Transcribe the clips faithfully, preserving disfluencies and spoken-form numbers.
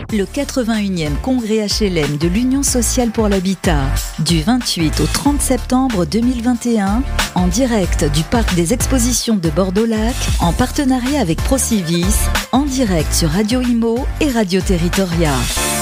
le quatre-vingt-unième congrès H L M de l'Union sociale pour l'habitat, du vingt-huit au trente septembre deux mille vingt et un, en direct du parc des expositions de Bordeaux-Lac, en partenariat avec Procivis, en direct sur Radio Imo et Radio Territoria.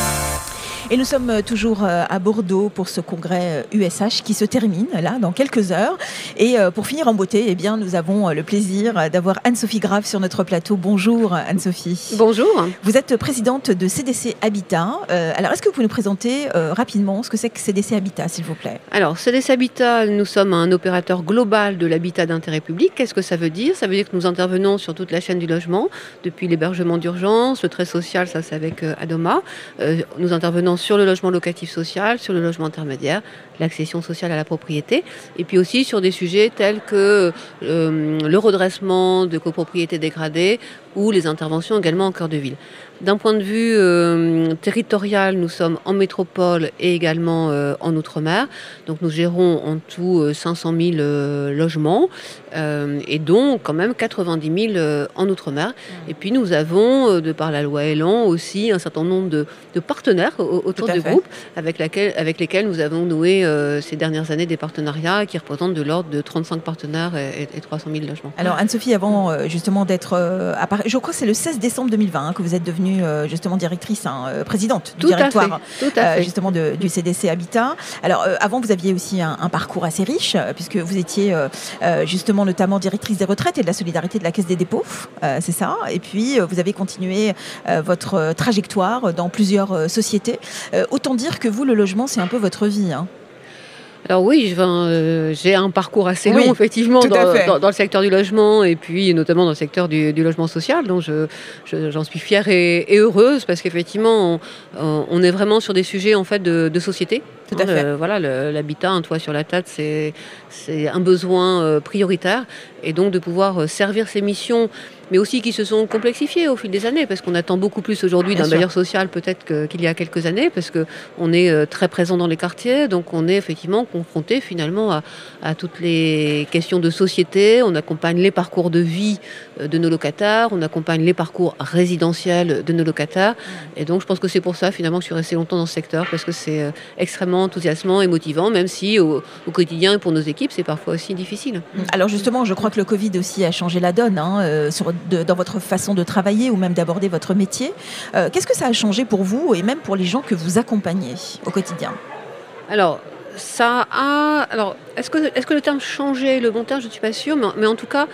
Et nous sommes toujours à Bordeaux pour ce congrès U S H qui se termine là dans quelques heures. Et pour finir en beauté, eh bien, nous avons le plaisir d'avoir Anne-Sophie Grave sur notre plateau. Bonjour Anne-Sophie. Bonjour. Vous êtes présidente de C D C Habitat. Euh, alors est-ce que vous pouvez nous présenter euh, rapidement ce que c'est que C D C Habitat, s'il vous plaît? Alors C D C Habitat, nous sommes un opérateur global de l'habitat d'intérêt public. Qu'est-ce que ça veut dire? Ça veut dire que nous intervenons sur toute la chaîne du logement, depuis l'hébergement d'urgence, le trait social, ça c'est avec euh, Adoma. Euh, nous intervenons sur le logement locatif social, sur le logement intermédiaire, l'accession sociale à la propriété, et puis aussi sur des sujets tels que euh, le redressement de copropriétés dégradées ou les interventions également en cœur de ville. D'un point de vue euh, territorial, nous sommes en métropole et également euh, en Outre-mer. Donc nous gérons en tout euh, cinq cent mille euh, logements euh, et dont quand même quatre-vingt-dix mille euh, en Outre-mer. Et puis nous avons, euh, de par la loi Elan, aussi un certain nombre de, de partenaires au, autour du groupe avec, laquelle, avec lesquels nous avons noué euh, ces dernières années des partenariats qui représentent de l'ordre de trente-cinq partenaires et, et trois cent mille logements. Alors Anne-Sophie, avant euh, justement d'être euh, à Paris, je crois que c'est le seize décembre deux mille vingt hein, que vous êtes devenue Euh, justement directrice, hein, euh, présidente du Tout directoire Tout à fait. Euh, justement de, du C D C Habitat. Alors euh, avant vous aviez aussi un, un parcours assez riche euh, puisque vous étiez euh, euh, justement notamment directrice des retraites et de la solidarité de la Caisse des dépôts, euh, c'est ça. Et puis euh, vous avez continué euh, votre trajectoire dans plusieurs euh, sociétés. Euh, autant dire que vous, le logement, c'est un peu votre vie. Hein. Alors oui, euh, j'ai un parcours assez long, oui, effectivement, dans, dans, dans le secteur du logement et puis notamment dans le secteur du, du logement social. Donc je, je, j'en suis fière et, et heureuse parce qu'effectivement, on, on est vraiment sur des sujets en fait de, de société. Tout à fait. Le, voilà, le, l'habitat, un toit sur la tête, c'est, c'est un besoin euh, prioritaire. Et donc de pouvoir euh, servir ces missions, mais aussi qui se sont complexifiées au fil des années, parce qu'on attend beaucoup plus aujourd'hui Bien d'un sûr. bailleur social peut-être que, qu'il y a quelques années, parce qu'on est euh, très présent dans les quartiers, donc on est effectivement confronté finalement à, à toutes les questions de société. On accompagne les parcours de vie euh, de nos locataires, on accompagne les parcours résidentiels de nos locataires. Et donc je pense que c'est pour ça finalement que je suis restée longtemps dans ce secteur, parce que c'est euh, extrêmement enthousiasmant et motivant, même si au, au quotidien et pour nos équipes, c'est parfois aussi difficile. Alors justement, je crois que le Covid aussi a changé la donne hein, euh, sur, de, dans votre façon de travailler ou même d'aborder votre métier. Euh, qu'est-ce que ça a changé pour vous et même pour les gens que vous accompagnez au quotidien? Alors, ça a... Alors, est-ce que, est-ce que le terme changer, le bon terme, je ne suis pas sûre, mais, mais en tout cas,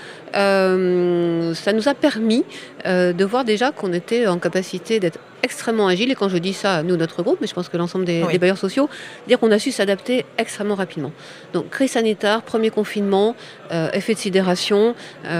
euh, ça nous a permis euh, de voir déjà qu'on était en capacité d'être extrêmement agile. Et quand je dis ça, nous, notre groupe, mais je pense que l'ensemble des, oui. des bailleurs sociaux, dire qu'on a su s'adapter extrêmement rapidement. Donc, crise sanitaire, premier confinement, euh, effet de sidération,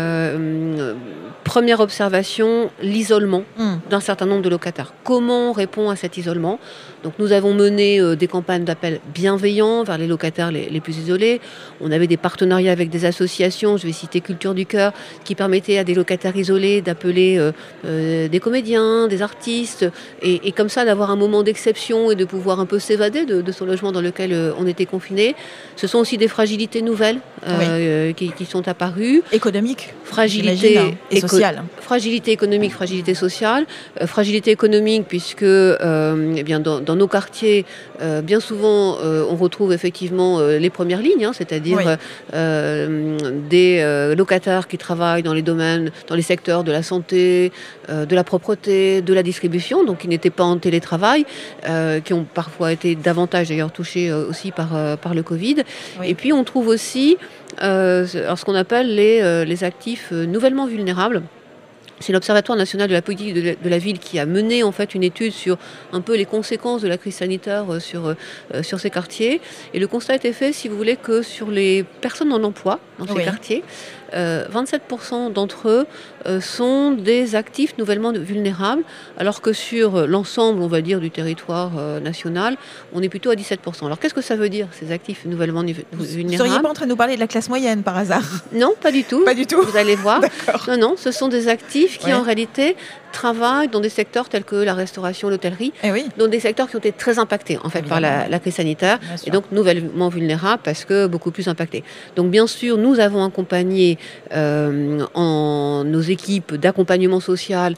euh, première observation, l'isolement mmh. d'un certain nombre de locataires. Comment on répond à cet isolement? Donc, nous avons mené euh, des campagnes d'appel bienveillants vers les locataires les, les plus isolés. On avait des partenariats avec des associations, je vais citer Culture du Cœur, qui permettaient à des locataires isolés d'appeler euh, euh, des comédiens, des artistes, et, et comme ça d'avoir un moment d'exception et de pouvoir un peu s'évader de, de son logement dans lequel euh, on était confiné. Ce sont aussi des fragilités nouvelles euh, oui. qui, qui sont apparues. Économiques, fragilité hein, et éco- sociale. Fragilité économique, fragilité sociale. Euh, fragilité économique puisque euh, eh bien, dans, dans nos quartiers, euh, bien souvent, euh, on retrouve effectivement euh, les premières lignes, hein, c'est-à-dire oui. euh, des euh, locataires qui travaillent dans les domaines, dans les secteurs de la santé, euh, de la propreté, de la distribution, donc qui n'étaient pas en télétravail, euh, qui ont parfois été davantage d'ailleurs touchés euh, aussi par, euh, par le Covid. Oui. Et puis on trouve aussi euh, ce qu'on appelle les, euh, les actifs euh, nouvellement vulnérables. C'est l'Observatoire national de la politique de la, de la ville qui a mené en fait une étude sur un peu les conséquences de la crise sanitaire sur, euh, sur ces quartiers. Et le constat a été fait, si vous voulez, que sur les personnes en emploi dans ces oui. quartiers, euh, vingt-sept pour cent d'entre eux euh, sont des actifs nouvellement vulnérables, alors que sur l'ensemble, on va dire, du territoire euh, national, on est plutôt à dix-sept pour cent. Alors qu'est-ce que ça veut dire, ces actifs nouvellement vulnérables? Vous ne seriez pas en train de nous parler de la classe moyenne, par hasard? Non, pas du tout. Pas du tout. Vous allez voir. Non, non, ce sont des actifs collectif qui, ouais. en réalité, travaillent dans des secteurs tels que la restauration, l'hôtellerie, eh oui. dans des secteurs qui ont été très impactés en fait, par la, la crise sanitaire, et donc nouvellement vulnérables parce que beaucoup plus impactés. Donc bien sûr, nous avons accompagné euh, en, nos équipes d'accompagnement social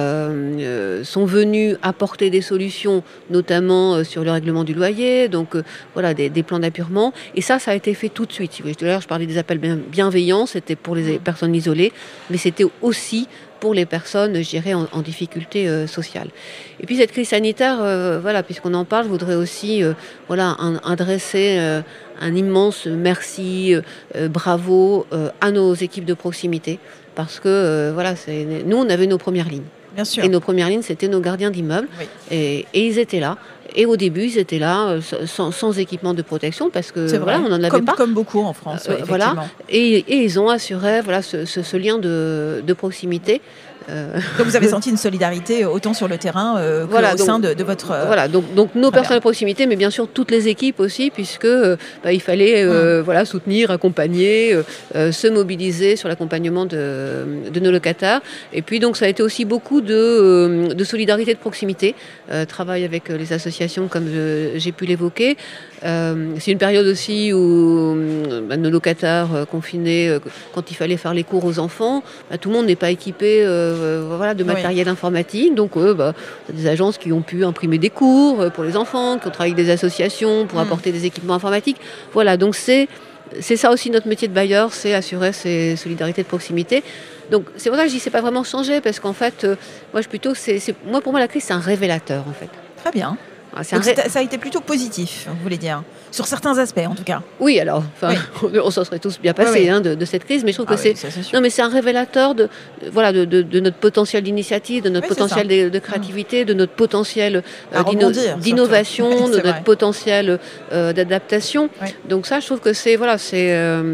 euh, sont venues apporter des solutions, notamment euh, sur le règlement du loyer, donc euh, voilà, des, des plans d'appurement. Et ça, ça a été fait tout de suite. D'ailleurs, je parlais des appels bienveillants, c'était pour les personnes isolées, mais c'était aussi pour les personnes, je dirais, en, en difficulté euh, sociale. Et puis cette crise sanitaire, euh, voilà, puisqu'on en parle, je voudrais aussi euh, voilà, un, adresser euh, un immense merci, euh, bravo euh, à nos équipes de proximité, parce que euh, voilà, c'est, nous, on avait nos premières lignes. Bien sûr. Et nos premières lignes, c'était nos gardiens d'immeubles. Oui. Et, et ils étaient là. Et au début, ils étaient là euh, sans, sans équipement de protection parce que voilà, on n'en avait comme, pas. Comme beaucoup en France. Euh, oui, voilà. Et, et ils ont assuré voilà, ce, ce, ce lien de, de proximité. Euh... Donc vous avez senti une solidarité autant sur le terrain euh, que voilà, au donc, sein de, de votre... Euh... Voilà, donc, donc nos personnes de proximité, mais bien sûr toutes les équipes aussi, puisque euh, bah, il fallait euh, mmh. voilà, soutenir, accompagner, euh, se mobiliser sur l'accompagnement de, de nos locataires. Et puis donc ça a été aussi beaucoup de, euh, de solidarité de proximité, euh, travail avec les associations comme je, j'ai pu l'évoquer. Euh, c'est une période aussi où bah, nos locataires euh, confinés, euh, quand il fallait faire les cours aux enfants, bah, tout le monde n'est pas équipé euh, voilà, de matériel oui. informatique. Donc, euh, bah, des agences qui ont pu imprimer des cours euh, pour les enfants, qui ont travaillé avec des associations pour mmh. apporter des équipements informatiques. Voilà, donc c'est, c'est ça aussi notre métier de bailleur, c'est assurer ces solidarités de proximité. Donc c'est pour ça que je dis c'est pas vraiment changé, parce qu'en fait, euh, moi je plutôt, c'est, c'est, moi pour moi la crise c'est un révélateur en fait. Très bien. C'est Donc, ré... ça a été plutôt positif, vous voulez dire, sur certains aspects en tout cas. Oui, alors, oui. on s'en serait tous bien passés oui, oui. hein, de, de cette crise, mais je trouve ah que oui, c'est, c'est non, mais c'est un révélateur de, voilà, de, de, de notre potentiel d'initiative, de notre oui, potentiel de, de créativité, de notre potentiel euh, d'ino- d'innovation, de notre vrai. potentiel euh, d'adaptation. Oui. Donc ça, je trouve que c'est, voilà, c'est,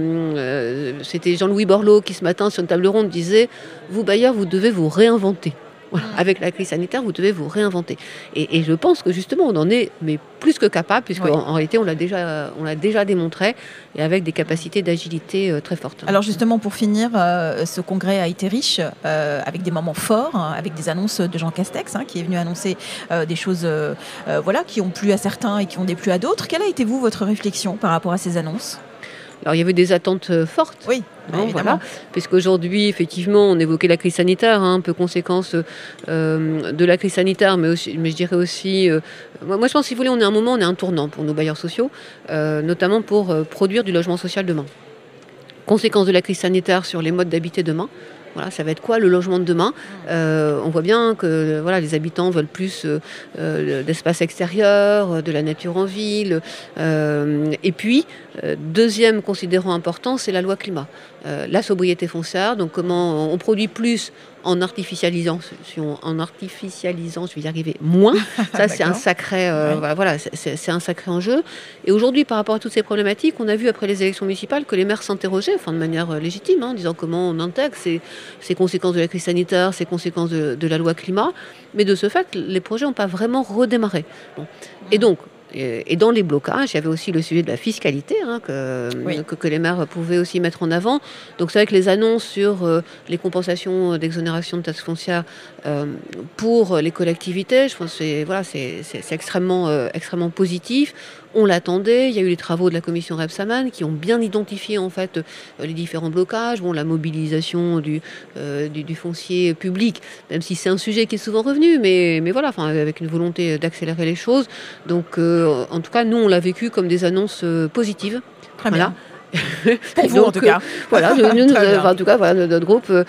euh, c'était Jean-Louis Borloo qui ce matin sur une table ronde disait, vous bailleurs, vous devez vous réinventer. Voilà. Avec la crise sanitaire, vous devez vous réinventer. Et, et je pense que justement, on en est mais plus que capable, puisqu'en oui. en, en réalité, on l'a, déjà, on l'a déjà démontré, et avec des capacités d'agilité euh, très fortes. Alors justement, pour finir, euh, ce congrès a été riche, euh, avec des moments forts, hein, avec des annonces de Jean Castex, hein, qui est venu annoncer euh, des choses euh, euh, voilà, qui ont plu à certains et qui ont déplu à d'autres. Quelle a été, vous, votre réflexion par rapport à ces annonces ? Alors, il y avait des attentes fortes. Oui. Hein, voilà, puisqu'aujourd'hui, effectivement, on évoquait la crise sanitaire, hein, un peu conséquence euh, de la crise sanitaire, mais, aussi, mais je dirais aussi... Euh, moi, moi, je pense, si vous voulez, on est à un moment, on est à un tournant pour nos bailleurs sociaux, euh, notamment pour euh, produire du logement social demain. Conséquence de la crise sanitaire sur les modes d'habiter demain. Voilà, ça va être quoi le logement de demain ? euh, On voit bien que voilà, les habitants veulent plus euh, euh, d'espace extérieur, de la nature en ville. Euh, et puis, euh, deuxième considérant important, c'est la loi climat. Euh, la sobriété foncière, donc comment on produit plus en artificialisant, si on, en artificialisant, je vais y arriver, moins. Ça, c'est un sacré, euh, ouais. voilà, c'est, c'est un sacré enjeu. Et aujourd'hui, par rapport à toutes ces problématiques, on a vu après les élections municipales que les maires s'interrogeaient, enfin de manière euh, légitime, hein, en disant comment on intègre ces, ces conséquences de la crise sanitaire, ces conséquences de, de la loi climat. Mais de ce fait, les projets n'ont pas vraiment redémarré. Bon. Et donc, et dans les blocages, il y avait aussi le sujet de la fiscalité hein, que, oui. que, que les maires pouvaient aussi mettre en avant. Donc c'est vrai que les annonces sur euh, les compensations d'exonération de taxes foncières euh, pour les collectivités, je pense que c'est, voilà, c'est, c'est, c'est extrêmement, euh, extrêmement positif. On l'attendait. Il y a eu les travaux de la commission Rebsamen qui ont bien identifié en fait les différents blocages. Bon, la mobilisation du, euh, du, du foncier public, même si c'est un sujet qui est souvent revenu, mais, mais voilà, enfin, avec une volonté d'accélérer les choses. Donc, euh, en tout cas, nous, on l'a vécu comme des annonces euh, positives. Très voilà. bien. Pour vous, donc, en tout cas. Euh, voilà, nous, nous, enfin, en tout cas, voilà, notre groupe. Euh,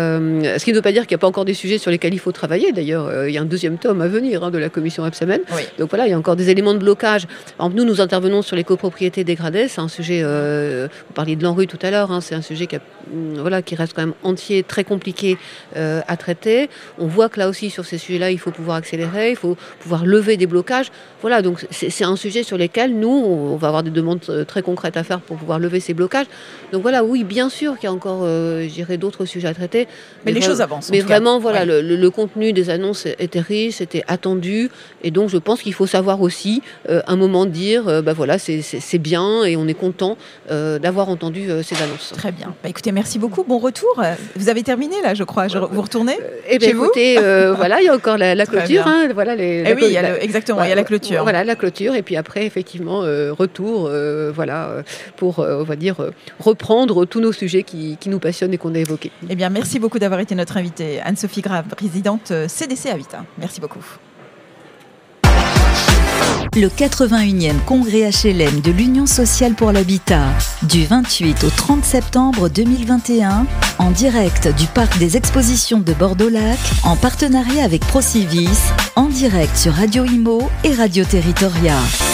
ce qui ne veut pas dire qu'il n'y a pas encore des sujets sur lesquels il faut travailler. D'ailleurs, euh, il y a un deuxième tome à venir hein, de la commission Rebsamen. Oui. Donc voilà, il y a encore des éléments de blocage. Par exemple, nous, nous intervenons sur les copropriétés dégradées. C'est un sujet. Euh, vous parliez de l'ANRU tout à l'heure. Hein, c'est un sujet qui, a, voilà, qui reste quand même entier, très compliqué euh, à traiter. On voit que là aussi, sur ces sujets-là, il faut pouvoir accélérer, il faut pouvoir lever des blocages. Voilà, donc c'est, c'est un sujet sur lequel nous, on va avoir des demandes très concrètes à faire pour pouvoir lever lever ces blocages. Donc voilà, oui, bien sûr qu'il y a encore, euh, je dirais, d'autres sujets à traiter. Mais, mais les choses avancent. Mais vraiment, cas. voilà, ouais. le, le, le contenu des annonces était riche, était attendu. Et donc, je pense qu'il faut savoir aussi, euh, un moment dire, euh, bah voilà, c'est, c'est, c'est bien et on est content euh, d'avoir entendu euh, ces annonces. Très bien. Bah, écoutez, merci beaucoup. Bon retour. Vous avez terminé là, je crois. Je, vous retournez euh, Eh bien, écoutez, euh, voilà, il y a encore la, la clôture. Hein, voilà, les, eh la, oui, il y a le, exactement, il y a la clôture. Voilà, la clôture. Et puis après, effectivement, euh, retour, euh, voilà, pour, euh, on va dire, euh, reprendre tous nos sujets qui, qui nous passionnent et qu'on a évoqués. Eh bien, merci beaucoup d'avoir été notre invitée, Anne-Sophie Grave, présidente C D C Habitat. Merci beaucoup. Le quatre-vingt-unième congrès H L M de l'Union sociale pour l'habitat, du vingt-huit au trente septembre deux mille vingt et un, en direct du parc des expositions de Bordeaux-Lac, en partenariat avec Procivis, en direct sur Radio Imo et Radio Territoria.